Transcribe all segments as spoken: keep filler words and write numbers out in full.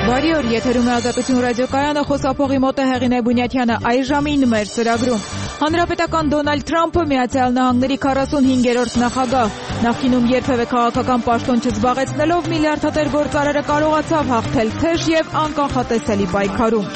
Բարի օր, եթերում է Ազատություն ռադիոկայանը, խոսափողի մոտ է Հեղինե Բունյաթյանը։ Այս ժամին մեր ծրագրում Հանրապետական Դոնալդ Թրամփը Միացյալ Նահանգների քառասունհինգերորդ նախագահ, նախկինում երբևէ քաղաքական պաշտոն չզբաղեցնելով միլիարդատեր գործարարը կարողացավ հաղթել թեժ եւ անկանխատեսելի պայքարում։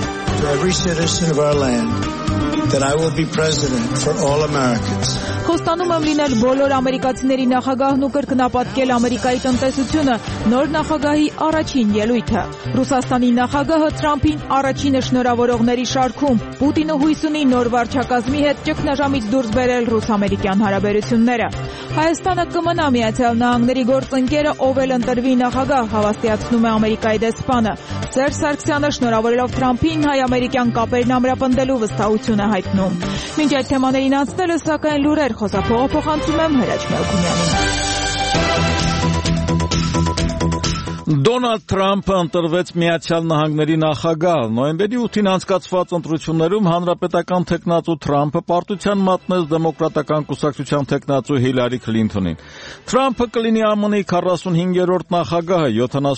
That I will be president for all Americans. Խոստանում եմ լինել բոլոր ամերիկացիների նախագահն ու կրկնապատկել Ամերիկայի տնտեսությունը, նոր նախագահի առաջին ելույթը։ Ռուսաստանի նախագահը Թրամփին առաջինը շնորհավորողների շարքում։ Պուտինը հույս ունի նոր վարչակազմի հետ ճգնաժամից դուրս բերել ռուս-ամերիկյան հարաբերությունները։ Հայաստանը կմնա Միացյալ Նահանգների գործընկերը, ով էլ ընտրվի նախագահ, հավաստիացնում է Ամերիկայի դեսպանը։ Սերժ Սարգսյանը շնորհավորելով Թրամփին հայ-ամերիկյան կապերն ամրապնդելու վստահություն է հայտնում։ Մինչ այդ թեմաներին անցնելը, սակայն լուրեր, խոսափողը փոխանցում եմ Հրաչ Մելքունյանին։ Դոնալդ Թրամփը ընտրվեց Միացյալ Նահանգների նախագահ։ Նոյեմբերի ութին անցկացված ընտրություններում հանրապետական թեկնածու Թրամփը պարտության մատնեց դեմոկրատական կուսակցության թեկնածու Հիլարի Քլինթոնին։ Թրամփը կլինի ԱՄՆ-ի քառասունհինգերորդ նախագահը,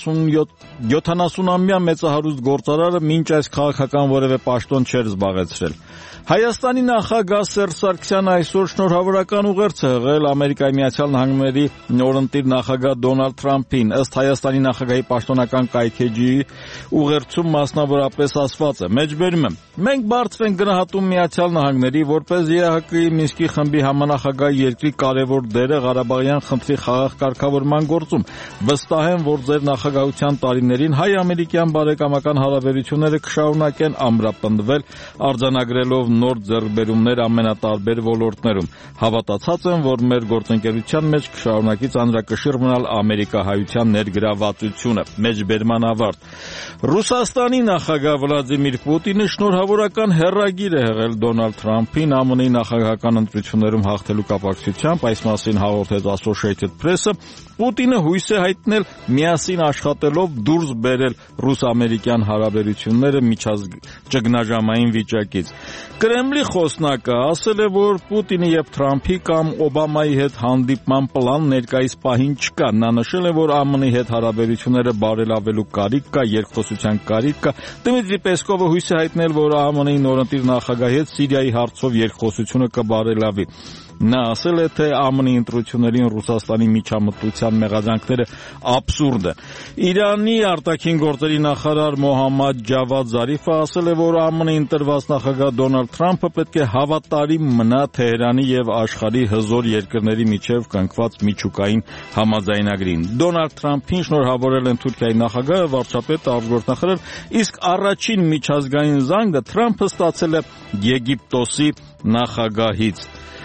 յոթանասունամյա մեծահարուստ գործարարը մինչ այս քաղաքական որևէ պաշտոն չէր զբաղեցրել։ Հայաստանի նախագահ Սերժ Սարգսյանը այսօր շնորհավորական ուղերձ է հղել Ամերիկայի Միացյալ Նահանգների նորընտիր նախագահ Դոնալդ Թրամփին։ Ըստ Հայաստանի նախագահի պաշտոնական կայքէջի ուղերձում մասնավորապես ասված է. «Մեջբերում եմ. մենք բարձր ենք գնահատում Միացյալ Նահանգների որպես ԵԱՀԿ-ի Մինսկի խմբի համանախագահ երկրի կարևոր դերը Ղարաբաղյան խնդրի խաղաղ կարգավորման գործում։ Վստահ եմ, որ ձեր նախագահության տարիներին հայ-ամերիկյան բարեկամական հարաբերությունները կշարունակեն ամրապնդվել, արձանագրելով նոր ձեռքբերումներ ամենատարբեր ոլորտներում։ Հավատացած եմ, որ մեր գործընկերության մեջ կշարունակի ծանրակշիռ մնալ ամերիկահայության ներգրավվածությունը»։ Մեջբերման ավարտ։ Ռուսաստանի նախագահ Վլադիմիր Պուտինը շնորհավորական հեռագիր է հղել Դոնալդ Թրամփին ԱՄՆ-ի նախագահական ընտրություններում հաղթելու կապակցությամբ, այս մասին հաղորդեց Associated Press-ը։ Պուտինը հույս է հայտնել միասին աշխատելով դուրս բերել ռուս-ամերիկյան հարաբերությունները միջճգնաժամային վիճակից։ Կրեմլի խոսնակը ասել է, որ Պուտինի եւ Թրամփի կամ Օբամայի հետ հանդիպման պլան ներկայիս պահին չկա։ Նա նշել է, որ ԱՄՆ-ի հետ հարաբերությունները բարելավելու կարիք կա, երկխոսության կարիք կա։ Դմիտրի Պեսկովը հույս է հայտնել, որ ԱՄՆ-ի նորընտիր նախագահի հետ Սիրիայի հարցով երկխոսությունը կբարելավի։ Նա ասել է, թե ԱՄՆ-ի ընտրություններին Ռուսաստանի միջամտության մեղադրանքները աբսուրդ է։ Իրանի արտաքին գործերի նախարար Մոհամմադ Ջավադ Զարիֆը ասել է, որ ԱՄՆ-ի ընտրված նախագահ Դոնալդ Թրամփը պետք է հավատարիմ մնա Թեհրանի եւ աշխարհի հզոր երկրների միջև կնքված միջուկային համաձայնագրին։ Դոնալդ Թրամփին շնորհավորել են Թուրքիայի նախագահը, վարչապետը, արտգործնախարար, իսկ առաջին միջազգային զանգը Թրամփը ստացել է Եգիպտոսի նախագահից։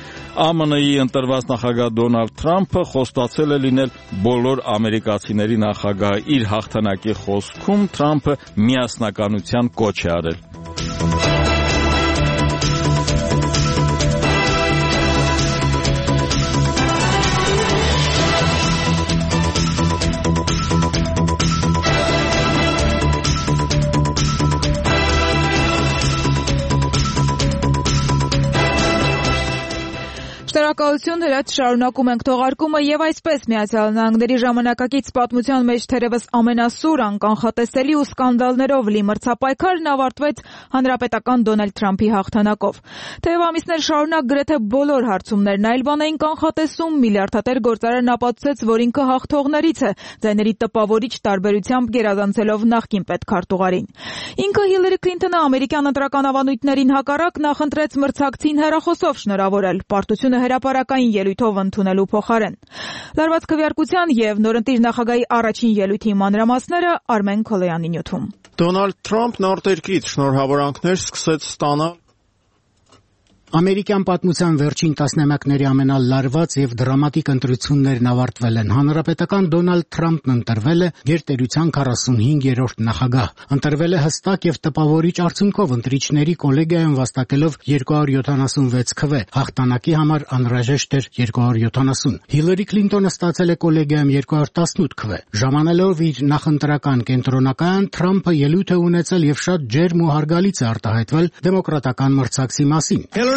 ԱՄՆ-ի ընտրված նախագահ Դոնալդ Թրամփը խոստացել է լինել բոլոր ամերիկացիների նախագահը։ Իր հաղթանակի խոսքում Թրամփը միասնականության կոչ է արել։ Շնորհակալություն, Հրաչ, շարունակում ենք թողարկումը եւ այսպես Միացյալ Նահանգների ժամանակակից պատմության մեջ թերևս ամենասուր, անկանխատեսելի ու սկանդալներով լի մրցապայքարն ավարտվեց հանրապետական Դոնալդ Թրամփի հաղթանակով։ Թեև ամիսներ շարունակ գրեթե բոլոր հարցումներն այլ բան էին կանխատեսում, միլիարդատեր գործարարն ապացուցեց, որ ինքը հաղթողներից է, ձայների տպավորիչ տարբերությամբ գերազանցելով նախկին պետքարտուղարին։ Ինքը Հիլարի Քլինթոնը ամերիկյան ընտրական ավանդույթներին հակառակ նախընտրեց մրցակցին հեռախոսով շնորհավորել, պարտությունը հրապարակային ելույթով ընդունելու փոխարեն։ Լարված քվեարկության եւ նորընտիր նախագահի առաջին ելույթի մանրամասները Արմեն Քոլոյանի նյութում։ Դոնալդ Թրամփն արտերկրից շնորհավորանքներ սկսեց ստանալ Ամերիկյան պատմության վերջին տասնամյակների ամենալարված եւ դրամատիկ ընտրություններն ավարտվել են։ Հանրապետական Դոնալդ Թրամփն ընտրվել է գերտերության քառասունհինգերորդ նախագահ։ Ընտրվել է հստակ եւ տպավորիչ արդյունքով ընտրիչների կոլեգիայում վաստակելով երկու հարյուր յոթանասունվեց քվե։ Հաղթանակի համար անհրաժեշտ էր երկու հարյուր յոթանասուն։ Հիլարի Քլինթոնը ստացել է կոլեգիայում երկու հարյուր տասնութ քվե։ Ժամանելով իր նախընտրական կենտրոնակայան, Թրամփը ելույթ է ունեցել եւ շատ ջերմ ու հարգալից է արտահայտվել դեմոկրատական մրցակցի մասին։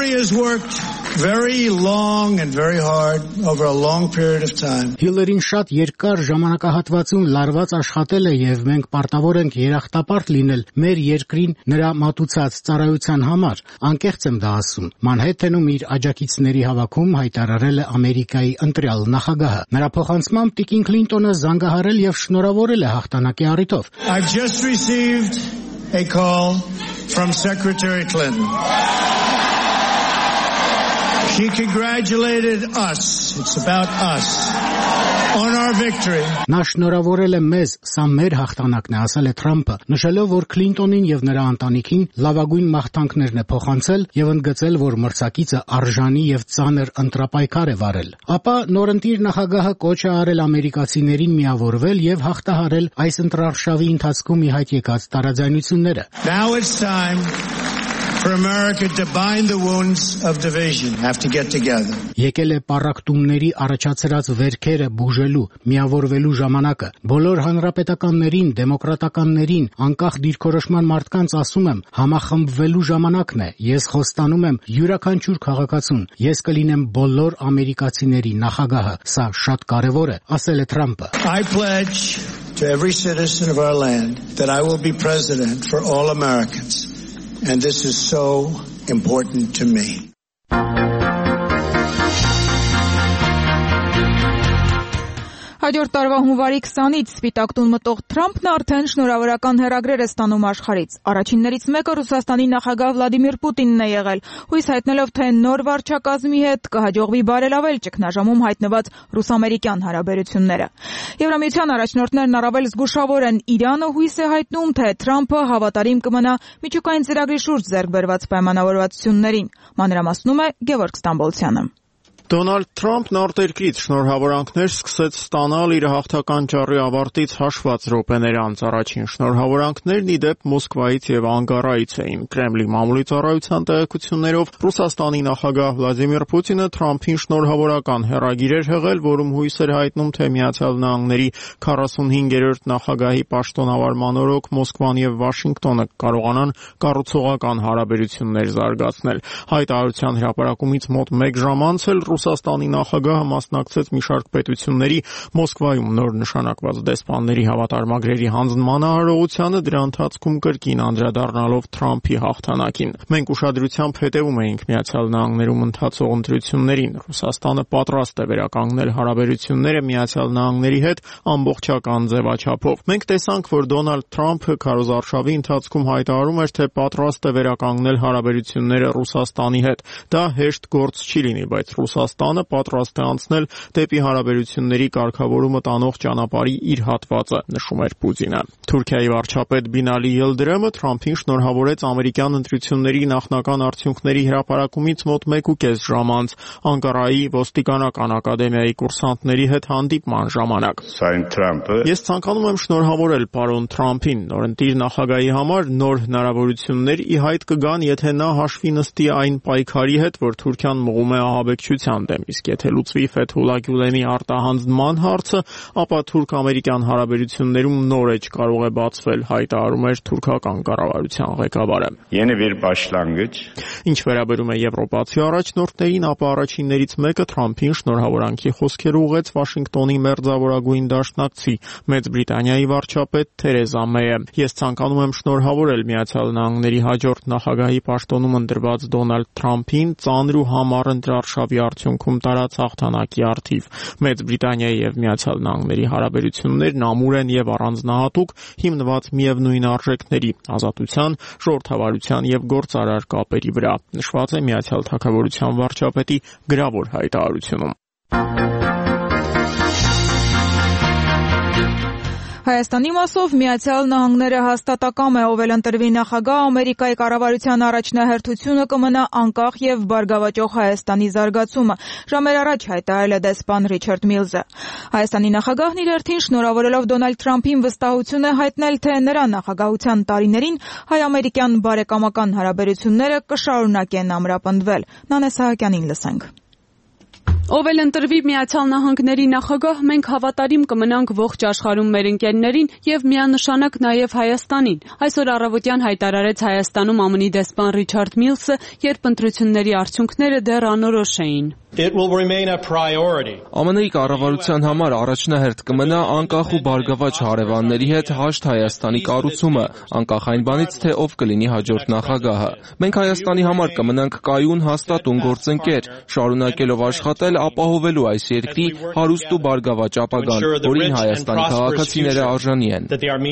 Hillary has worked very long and very hard over a long period of time. Հիլարին շատ երկար ժամանակահատվածում լարված աշխատել է եւ մենք պարտավոր ենք երախտապարտ լինել մեր երկրին նրա մատուցած ծառայության համար, անկեղծ եմ դա ասում։ Մանհեթենում իր աջակիցների հավաքում հայտարարել է Ամերիկայի ընտրյալ նախագահը։ Նրա փոխանցմամբ Տիկին Քլինտոնը զանգահարել եւ շնորհավորել է հաղթանակի առիթով։ I've just received a call from Secretary Clinton. She congratulated us. It's about us. On our victory. Նա շնորհավորել է մեզ, սա մեր հաղթանակն է, ասել է Թրամփը, նշելով, որ Քլինտոնին եւ նրա ընտանիքին լավագույն մաղթանքներն է փոխանցել եւ ընդգծել, որ մրցակիցը արժանի եւ ծանր ընտրապայքար է վարել։ Ապա նորընտիր նախագահը կոչ է արել ամերիկացիներին միավորվել եւ հաղթահարել այս ընտրարշավի ընթացքում ի հայտ եկած տարաձայնությունները։ Now it's time for America to bind the wounds of division, have to get together. Եկել է պառակտումների առաջացրած վերքերը բուժելու, միավորվելու ժամանակը։ Բոլոր հանրապետականներին, դեմոկրատականներին, անկախ դիրքորոշման մարդկանց ասում եմ, համախմբվելու ժամանակն է։ Ես խոստանում եմ յուրաքանչյուր քաղաքացուն, ես կլինեմ բոլոր ամերիկացիների նախագահը։ Սա շատ կարևոր է, ասել է Թրամփը։ I pledge to every citizen of our land that I will be president for all Americans. And this is so important to me. Հաջորդ տարվա հունվարի քսանից Սպիտակ տուն մտող Թրամփն արդեն շնորհավորական հեռագրեր է ստանում աշխարհից։ Առաջիններից մեկը Ռուսաստանի նախագահ Վլադիմիր Պուտինն է եղել, հույս հայտնելով, թե նոր վարչակազմի հետ կհաջողվի բարելավել ճգնաժամում հայտնված ռուս-ամերիկյան հարաբերությունները։ Եվրամիության առաջնորդներն առավել զգուշավոր են, Իրանը հույս է հայտնում, թե Թրամփը հավատարիմ կմնա միջուկային ծրագրի շուրջ ձեռք բերված պայմանավորվածություններին։ Մանրամասնում է Գևորգ Ստամբոլցյանը։ Դոնալդ Թրամփն արտերկրից շնորհավորանքներ սկսեց ստանալ իր հաղթական ճառի ավարտից հաշված րոպեներ անց։ Առաջին շնորհավորանքներն ի դեպ Մոսկվայից եւ Անկարայից էին։ Կրեմլի մամուլի ծառայության տեղեկություններով Ռուսաստանի նախագահ Վլադիմիր Պուտինը Թրամփին շնորհավորական հեռագիր էր հղել, որում հույս էր հայտնում, թե Միացյալ Նահանգների քառասունհինգերորդ նախագահի պաշտոնավարման օրոք Մոսկվան եւ Վաշինգտոնը կարողանան կառուցողական հարաբերություններ զարգացնել։ Հայտարարության հրապարակումից մոտ մեկ ժամ անց էլ Ռուսաստանի նախագահը մասնակցեց մի շարք պետությունների Մոսկվայում նոր նշանակված դեսպանների հավատարմագրերի հանձնման արարողությանը, դրա ընթացքում կրկին անդրադառնալով Թրամփի հաղթանակին։ Մենք ուշադրությամբ հետևում էինք Միացյալ Նահանգներում ընթացող ընտրություններին։ Ռուսաստանը պատրաստ է վերականգնել հարաբերությունները Միացյալ Նահանգների հետ ամբողջական ձևաչափով։ Մենք տեսանք, որ Դոնալդ Թրամփը քարոզարշավի ընթացքում հայտարարում էր, թե պատրաստ է վերականգնել հարաբերությունները Ռուսաստանի հետ։ Դա հեշտ գործ չի լինի, բայց Ռուսաստանը պատրաստ է անցնել դեպի հարաբերությունների կարգավորումը տանող ճանապարհի իր հատվածը, նշում էր Պուտինը։ Թուրքիայի վարչապետ Բինալի Յիլդրեմը Թրամփին շնորհավորեց ամերիկյան ընտրությունների նախնական արդյունքների հրապարակումից մոտ մեկ ու կես ժամ անց Անկարայի ոստիկանական ակադեմիայի կուրսանտների հետ հանդիպման ժամանակ։ Ես ցանկանում եմ շնորհավորել պարոն Թրամփին, նորընտիր նախագահի համար նոր հնարավորություններ ի հայտ կգան, եթե նա հաշվի նստի այն պայքարի հետ, որ Թուրքիան մղում է ահաբեկչության դեմ, իսկ եթե լուծվի Ֆեթհուլլա Գյուլենի արտահանձնման հարցը, ապա թուրք-ամերիկյան հարաբերություններում նոր էջ կարող է բացվել, հայտարարում էր թուրքական կառավարության ղեկավարը։ Ինչ վերաբերում է եվրոպացի առաջնորդներին, ապա առաջիններից մեկը Թրամփին շնորհավորանքի խոսքեր ուղղեց Վաշինգտոնի մերձավորագույն դաշնակցի Մեծ Բրիտանիայի վարչապետ Թերեզա Մեյը։ Ես ցանկանում եմ շնորհավորել Միացյալ Նահանգների հաջորդ նախագահի պաշտոնում ընտրված Դոնալդ Թրամփին ծանր ու համառ ընտրարշավի արդյունքում տարած հաղթանակի առթիվ։ Մեծ Բրիտանիայի եւ Միացյալ Նահանգների հարաբերություններն ամուր են եւ առանձնահատուկ, հիմնված միևնույն արժեքների՝ ազատության, ժողովրդավարության եւ գործարար կապերի վրա, նշված է Միացյալ Թագավորության վարչապետի գրավոր հայտարարությունում։ Հայաստանի մասով Միացյալ Նահանգները հաստատակամ է, ով էլ ընտրվի նախագահ, Ամերիկայի կառավարության առաջնահերթությունը կմնա անկախ եւ բարգավաճող Հայաստանի զարգացումը, ժամեր առաջ հայտարարել է դեսպան Ռիչարդ Միլզը։ Հայաստանի նախագահն իր հերթին շնորհավորելով Դոնալդ Թրամփին վստահություն է հայտնել, թե նրա նախագահության տարիներին հայ-ամերիկյան բարեկամական հարաբերությունները կշարունակեն ամրապնդվել։ Նանե Սահակյանին լսենք։ Ով էլ ընտրվի Միացյալ Նահանգների նախագահ, մենք հավատարիմ կմնանք ողջ աշխարհում մեր ընկերներին եւ միանշանակ նաեւ Հայաստանին։ Այսօր առավոտյան հայտարարեց Հայաստանում ԱՄՆ-ի դեսպան Ռիչարդ Միլսը, երբ ընտրությունների արդյունքները դեռ անորոշ էին։ It will remain a priority. ԱՄՆ-ի կառավարության համար առաջնահերթ կմնա անկախ ու բարգավաճ հարևանների հետ հաշտ Հայաստանի կառուցումը, անկախ այն բանից, թե ով կլինի հաջորդ նախագահը։ Մենք Հայաստանի համար կմնանք կայուն, հաստատուն գործընկեր, շարունակելով աշխատել ապահովելու այս երկրի հարուստ ու բարգավաճ ապագան, որին Հայաստանի քաղաքացիները արժանի են։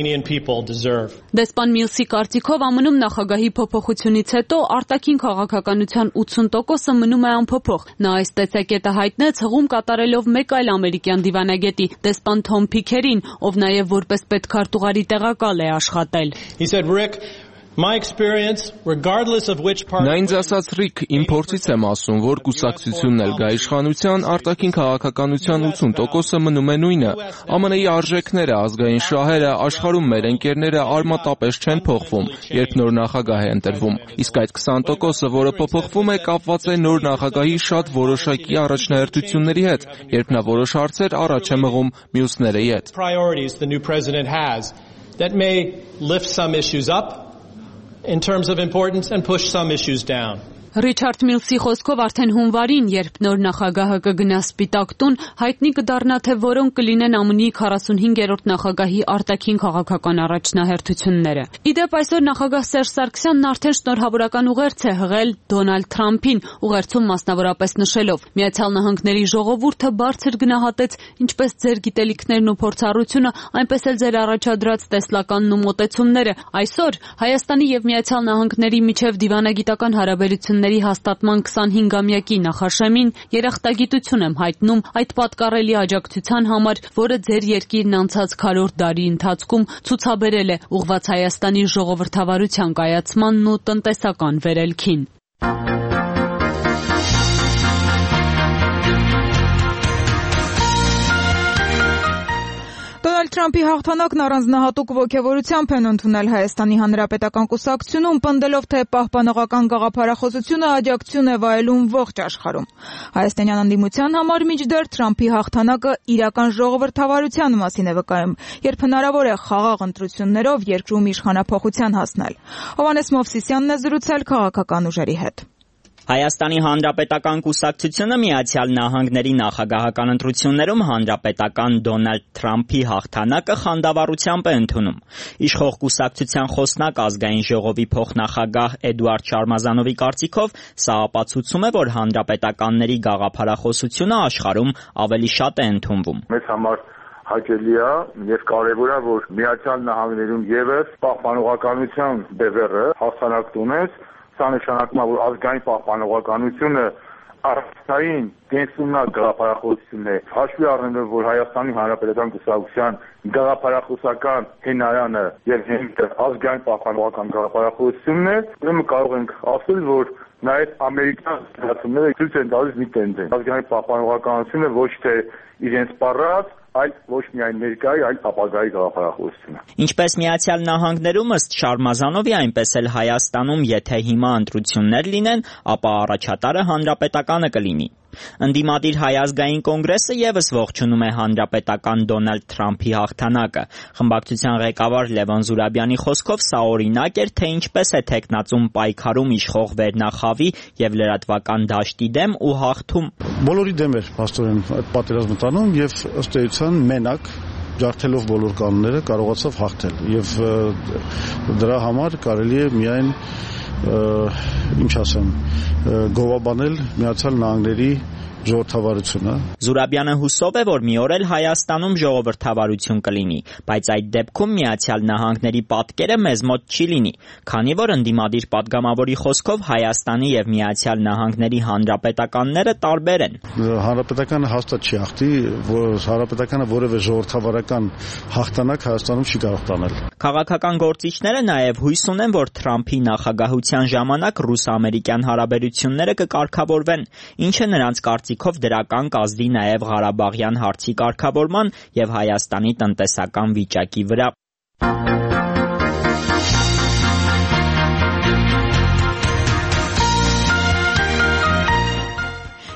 Դեսպան Միլսի կարծիքով ԱՄՆ-ում նախագահի փոփոխությունից հետո արտաքին քաղաքականության ութսուն տոկոսը մնում է անփոփոխ։ Նա այս տեսակետը հայտնեց հղում կատարելով մեկ այլ ամերիկյան դիվանագետի, դեսպան Թոմ Փիքերին, ով նաև որպես պետքարտուղարի տեղակալ է աշխատել։ He said, Rick, my experience, regardless of which party. Նա ինձ ասաց, Ռիկ, իմ փորձից եմ ասում, որ կուսակցությունն էլ գա իշխանության, արտաքին քաղաքականության ութսուն տոկոսը մնում է նույնը։ ԱՄՆ-ի արժեքները, ազգային շահերը, աշխարհում մեր ընկերները արմատապես չեն փոխվում, երբ նոր նախագահ է ընտրվում։ Իսկ այդ քսան տոկոսը, որը փոփոխվում է, կապված է նոր նախագահի շատ որոշակի առաջնահերթությունների հետ, երբ նա որոշ հարցեր առաջ է մղում մյուսների հետ։ Priorities the new president has that may lift some issues up in terms of importance and push some issues down. Ռիչարդ Միլսի խոսքով արդեն հունվարին, երբ նոր նախագահը կգնա Սպիտակ տուն, հայտնի կդառնա, թե որոնք կլինեն ԱՄՆ-ի քառասունհինգերորդ նախագահի արտաքին քաղաքական առաջնահերթությունները։ Իդեպ այսօր նախագահ Սերժ Սարգսյանն արդեն շնորհավորական ուղերձ է հղել Դոնալդ Թրամփին, ուղերձում մասնավորապես նշելով. Միացյալ Նահանգների ժողովուրդը բարձր գնահատեց ինչպես ձեր գիտելիքներն ու փորձառությունը, այնպես էլ ձեր առաջադրած տեսլականն ու մոտեցումները։ Այսօր Հայաստանի եւ Միացյալ Նահանգների միջև դիվանագիտական հարաբերություններ հաստատման քսանհինգամյակի նախաշեմին երախտագիտություն եմ հայտնում այդ պատկառելի աջակցության համար, որը ձեր երկիրն անցած քառորդ դարի ընթացքում ցուցաբերել է ուղղված Հայաստանի ժողովրդավարության կայացմանն ու տնտեսական վերելքին։ Դոնալդ Թրամփի հաղթանակն առանձնահատուկ ոգևորությամբ են ընդունել Հայաստանի Հանրապետական կուսակցությունում, պնդելով, թե պահպանողական գաղափարախոսությունը աջակցություն է վայելում ողջ աշխարհում։ Հայաստանյան ընդդիմության համար մինչդեռ Թրամփի հաղթանակը իրական ժողովրդավարության մասին է վկայում, երբ հնարավոր է խաղաղ ընտրություններով երկրում իշխանափոխության հասնել։ Հովհաննես Մովսիսյանն է զրուցել քաղաքական ուժերի հետ։ Հայաստանի Հանրապետական կուսակցությունը Միացյալ Նահանգների նախագահական ընտրություններում հանրապետական Դոնալդ Թրամփի հաղթանակը խանդավառությամբ է ընդունում։ Իշխող կուսակցության խոսնակ ազգային ժողովի փոխնախագահ Էդուարդ Շարմազանովի կարծիքով սա ապացուցում է, որ հանրապետականների գաղափարախոսությունը աշխարհում ավելի շատ է ընդունվում։ Մեզ համար հաճելի է եւ կարեւոր է, որ Միացյալ Նահանգներում եւս պահպանողականության բևեռը հասարակ ունես։ Սա նշանակում է, որ ազգային պահպանողականությունը առանցքային կենսունակ գաղափարախոսություն է։ Հաշվի առնելով, որ Հայաստանի Հանրապետական կուսակցության գաղափարախոսական հենարանը եւ հենքը ազգային պահպանողական գաղափարախոսությունն է, ուրեմն կարող ենք ասել, որ նաեւ ամերիկյան զգացումները ցույց են տալիս մի տենդենս։ Ազգային պահպանողականությունը ոչ թե իրենց սպառած, այլ ոչ միայն ներկայի, այլ ապագայի գաղափարախոսությունը։ Ինչպես Միացյալ Նահանգներում ըստ Շարմազանովի, այնպես էլ Հայաստանում, եթե հիմա ընտրություններ լինեն, ապա առաջատարը հանրապետականը կլինի։ Ընդդիմադիր Հայ ազգային կոնգրեսը եւս ողջունում է հանրապետական Դոնալդ Թրամփի հաղթանակը։ Խմբակցության ղեկավար Լևոն Զուրաբյանի խոսքով սա օրինակ էր, թե ինչպես է թեկնածուն պայքարում իշխող վերնախավի եւ լրատվական դաշտի դեմ ու հաղթում։ Բոլորի դեմ էր փաստորեն այդ պատերազմը տանում եւ ըստ էության մենակ ջարդելով բոլոր կանոնները կարողացավ հաղթել եւ դրա համար կարելի է միայն ինչ ասեմ գովաբանել Միացյալ Նահանգների ժողովրդավարությունը։ Զուրաբյանը հուսով է, որ մի օր էլ Հայաստանում ժողովրդավարություն կլինի, բայց այդ դեպքում Միացյալ Նահանգների պատկերը մեզ մոտ չի լինի, քանի որ ընդդիմադիր падգամավորի խոսքով Հայաստանի եւ Միացյալ Նահանգների հանրապետականները տարբեր են։ Հանրապետականը հաստատ չի հաղթի, որ հանրապետականը որևէ ժողովրդավարական հաղթանակ Հայաստանում չի կարող տանել։ Քաղաքական գործիչները նաեւ հույս ունեն, որ Թրամփի նախագահության ժամանակ ռուս-ամերիկյան հարաբերությունները կկարգավորվեն, ինչը նրանց կարծիքով դրական կազդի նաև Ղարաբաղյան հարցի կարգավորման եւ Հայաստանի տնտեսական վիճակի վրա։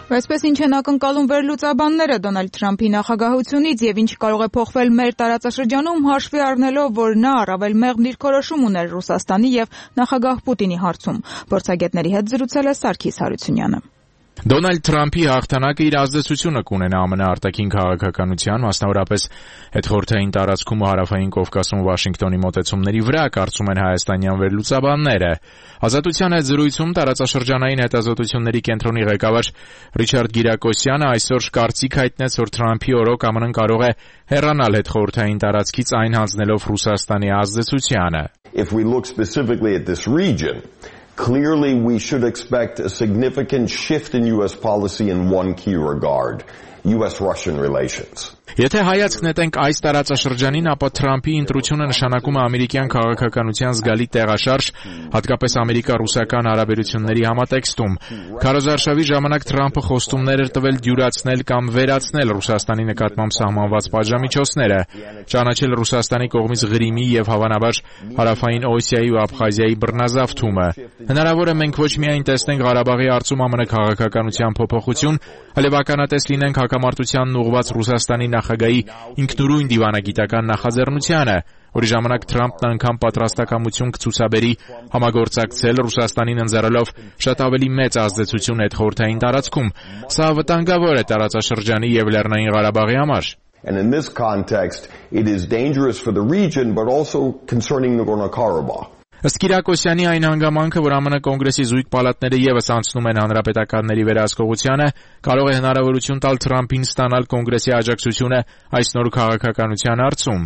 Այսպես ինչ են ակնկալում վերլուծաբանները Դոնալդ Թրամփի նախագահությունից եւ ինչ կարող է փոխվել մեր տարածաշրջանում հաշվի առնելով, որ նա առավել մեղմ դիրքորոշում ուներ Ռուսաստանի եւ նախագահ Պուտինի հարցում։ Փորձագետների հետ զրուցել է Սարգիս Հարությունյանը։ Դոնալդ Թրամփի հաղթանակը իր ազդեցությունը կունենա ԱՄՆ արտաքին քաղաքականության, մասնավորապես հետխորհրդային տարածքում հարավային Կովկասում Վաշինգտոնի մոտեցումների վրա, կարծում են հայաստանյան վերլուծաբանները։ Ազատության հետ զրույցում տարածաշրջանային հետազոտությունների կենտրոնի ղեկավար Ռիչարդ Գիրակոսյանը այսօր կարծիք հայտնեց, որ Թրամփի օրոք ԱՄՆ-ն կարող է հեռանալ հետխորհրդային տարածքից այն հանձնելով Ռուսաստանի ազդեցությանը։ If we look specifically at this region, clearly we should expect a significant shift in U S policy in one key regard, U S Russian relations. Եթե հայացք նետենք այս տարածաշրջանին, ապա Թրամփի ընտրությունը նշանակում է ամերիկյան քաղաքականության զգալի տեղաշարժ, հատկապես ամերիկա-ռուսական հարաբերությունների համատեքստում։ Քարոզարշավի ժամանակ Թրամփը խոստումներ էր տվել դյուրացնել կամ վերացնել Ռուսաստանի նկատմամբ սահմանված պատժամիջոցները, ճանաչել Ռուսաստանի կողմից Ղրիմի եւ հավանաբար Հարավային Օսիայի ու Աբխազիայի բռնազավթումը։ Հնարավոր է մենք ոչ միայն տեսնենք Ղարաբաղի հարցում ԱՄՆ քաղաքականության փոփոխություն, այլև ականատես լինենք հակամարտությանն ուղղված Ռուսաստանի նախագահի ինքնուրույն դիվանագիտական նախաձեռնությանը, որի ժամանակ Թրամփն անգամ պատրաստակամություն կցուցաբերի համագործակցել Ռուսաստանին ընձեռելով շատ ավելի մեծ ազդեցություն հետխորհրդային տարածքում։ Սա վտանգավոր է տարածաշրջանի եւ Լեռնային Ղարաբաղի համար։ And in this context, it is dangerous for the region, but also concerning Nagorno-Karabakh. Ըստ Կիրակոսյանի այն հանգամանքը, որ ԱՄՆ կոնգրեսի զույգ պալատները եւս անցնում են հանրապետականների վերահսկողությանը, կարող է հնարավորություն տալ Թրամփին ստանալ կոնգրեսի աջակցությունը այս նոր քաղաքականության հարցում։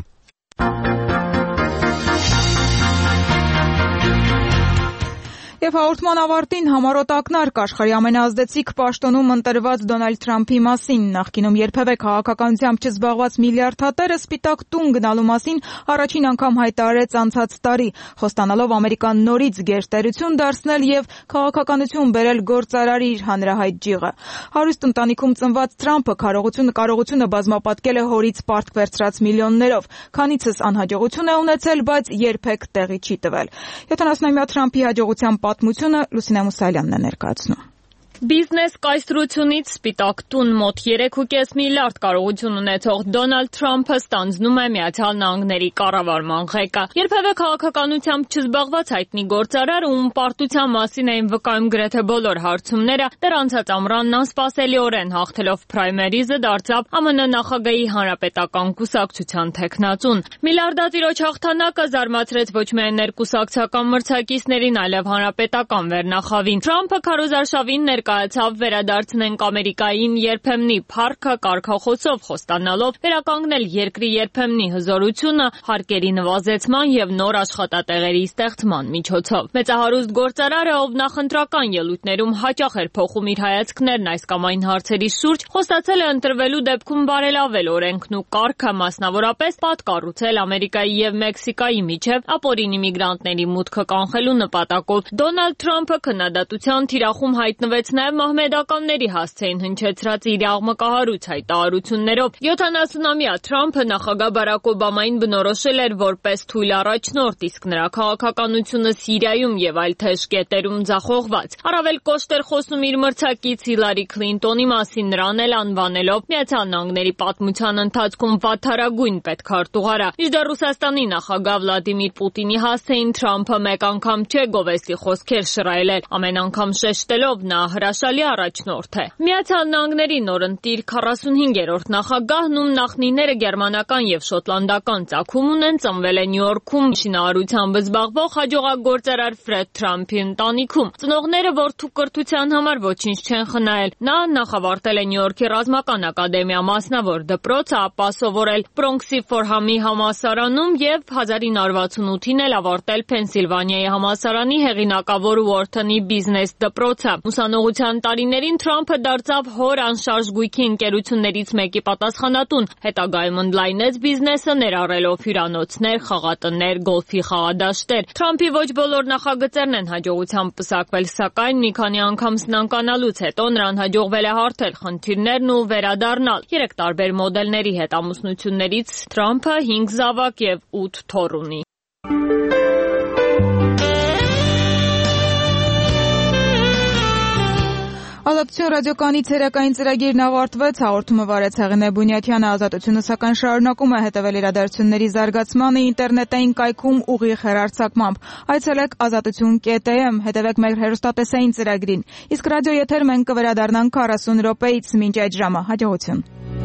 Եվ հաղորդման ավարտին համառոտ ակնարկ աշխարհի ամենաազդեցիկ պաշտոնում ընտրված Դոնալդ Թրամփի մասին, նախկինում երբևէ քաղաքականությամբ չզբաղված միլիարդատերը Սպիտակ տուն գնալու մասին առաջին անգամ հայտարարեց անցած տարի, խոստանալով Ամերիկան նորից գերտերություն դարձնել եւ քաղաքականություն բերել գործարարի իր հանրահայտ ջիղը։ Հարուստ ընտանիքում ծնված Թրամփը կարողությունը կարողությունը բազմապատկել է հորից պարտք վերցրած միլիոններով, քանիցս անհաջողություն է ունեցել, բայց երբեք տեղի չի տվել։ յոթանասունամյա Թրամփի հաջողության պատմությունը Լուսինե Մուսալյանն է ներկայացնում։ Բիզնես կայսրությունից Սպիտակ տուն մոտ երեք ու կես միլիարդ կարողություն ունեցող Դոնալդ Թրամփը ստանձնում է Միացյալ Նահանգների կառավարման ղեկը։ Երբևէ քաղաքականությամբ չզբաղված հայտնի գործարարը, ում պարտության մասին էին վկայում գրեթե բոլոր հարցումները, դեռ անցած ամռանն անսպասելիորեն հաղթելով պրայմերիզը դարձավ ԱՄՆ նախագահի հանրապետական կուսակցության թեկնածուն։ Միլիարդատիրոջ հաղթանակը զարմացրեց ոչ միայն ներկուսակցական մրցակիցներին, այլև հանրապետական վերնախավին։ Թրամփը քարոզարշավին ներկայացավ վերադարձնենք Ամերիկային երբեմնի փառքը կարգախոսով խոստանալով վերականգնել երկրի երբեմնի հզորությունը հարկերի նվազեցման եւ նոր աշխատատեղերի ստեղծման միջոցով։ Մեծահարուստ գործարարը, ով նախընտրական ելույթներում հաճախ էր փոխում իր հայացքներն այս կամ այն հարցերի շուրջ, խոստացել է ընտրվելու դեպքում բարելավել օրենքն ու կարգը, մասնավորապես պատկառուցել Ամերիկայի եւ Մեքսիկայի միջև ապօրինի միգրանտների մուտքը կանխելու նպատակով։ Դոնալդ Թրամփը քննադատության թիրախում հայտնվեց նաև մահմեդականների հասցեին հնչեցրած իր աղմկահարույց հայտարարություններով։ յոթանասունամյա Թրամփը նախագահ Բարակ Օբամային բնորոշել էր որպես թույլ առաջնորդ, իսկ նրա քաղաքականությունը Սիրիայում եւ այլ թեժ կետերում ձախողված։ Առավել կոշտ էր խոսում իր մրցակից Հիլարի Քլինտոնի մասին, նրան էլ անվանելով Միացյալ Նահանգների պատմության ընթացքում վատթարագույն պետքարտուղարը։ Մինչդեռ Ռուսաստանի նախագահ Վլադիմիր Պուտինի հասցեին Թրամփը մեկ անգամ չէ գովեստի խոսքեր շռայլել, ամեն անգամ շեշտելով նա հրաշալի առաջնորդ է։ Միացյալ Նահանգների նորընտիր քառասունհինգերորդ նախագահն, ում նախնիները գերմանական եւ շոտլանդական ծագում ունեն, ծնվել է Նյու Յորքում շինարարությամբ զբաղվող հաջողակ գործարար Ֆրեդ Թրամփի ընտանիքում։ Ծնողները որդու կրթության համար ոչինչ չեն խնայել։ Նա նախավարտել է Նյու Յորքի ռազմական ակադեմիա մասնավոր դպրոցը, ապա սովորել Բրոնքսի Ֆորհամի համալսարանում եւ հազար ինը հարյուր վաթսունութին էլ ավարտել Փենսիլվանիայի համալսարանի հեղինակավոր Ուորթոնի բիզնես դպրոցը։ Ուսանողության տարիներին Թրամփը դարձավ հոր անշարժ գույքի ընկերություններից մեկի պատասխանատուն, հետագայում ընդլայնեց բիզնեսը, ներառելով հյուրանոցներ, խաղատներ, գոլֆի խաղադաշտեր։ Թրամփի ոչ բոլոր նախագծերն են հաջողությամբ պսակվել, սակայն մի քանի անգամ սնանկանալուց հետո նրան հաջողվել է հարթել խնդիրներն ու վերադառնալ։ Երեք տարբեր մոդելների հետ ամուսնություններից Թրամփը հինգ զավակ եւ ութ թոռ ունի։ Ազատություն ռադիոկայանի ցերեկային ծրագիրն ավարտվեց, հաղորդումը վարեց Հեղինե Բունյաթյանը, Ազատությունը սակայն շարունակում է հետևել իրադարձությունների զարգացմանը ինտերնետային կայքում ուղիղ հեռարձակմամբ։ Այցելեք ազատություն կետ էմ, հետևեք մեր հեռուստատեսային ծրագրին։ Իսկ ռադիո եթեր մենք կվերադառնանք քառասուն րոպեից, մինչ այդ ժամը հաջողություն։